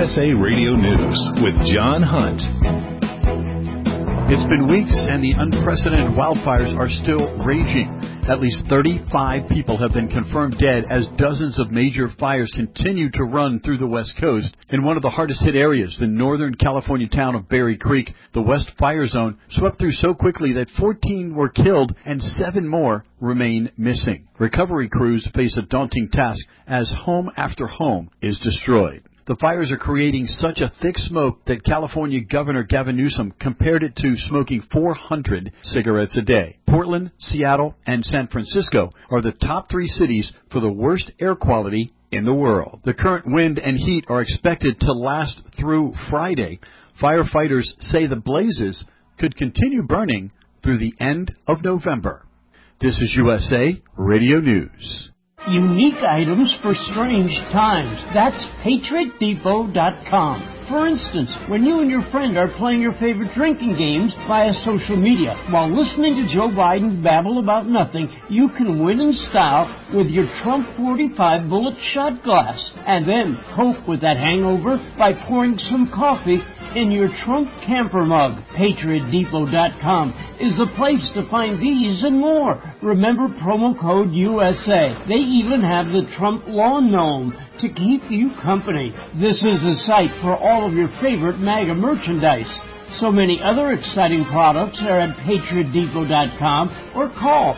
USA Radio News with John Hunt. It's been weeks and the unprecedented wildfires are still raging. At least 35 people have been confirmed dead as dozens of major fires continue to run through the West Coast. In one of the hardest hit areas, the northern California town of Berry Creek, the West Fire Zone swept through so quickly that 14 were killed and 7 more remain missing. Recovery crews face a daunting task as home after home is destroyed. The fires are creating such a thick smoke that California Governor Gavin Newsom compared it to smoking 400 cigarettes a day. Portland, Seattle, and San Francisco are the top 3 cities for the worst air quality in the world. The current wind and heat are expected to last through Friday. Firefighters say the blazes could continue burning through the end of November. This is USA Radio News. Unique items for strange times. That's PatriotDepot.com. For instance, when you and your friend are playing your favorite drinking games via social media while listening to Joe Biden babble about nothing, you can win in style with your Trump 45 bullet shot glass. And then cope with that hangover by pouring some coffee in your Trump camper mug. PatriotDepot.com is the place to find these and more. Remember promo code USA. They even have the Trump Lawn Gnome to keep you company. This is the site for all of your favorite MAGA merchandise. So many other exciting products are at PatriotDepot.com or call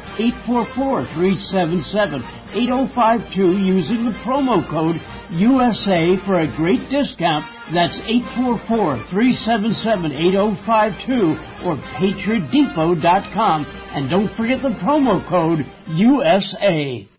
844-377-8052 using the promo code USA for a great discount. That's 844-377-8052 or PatriotDepot.com. And don't forget the promo code USA.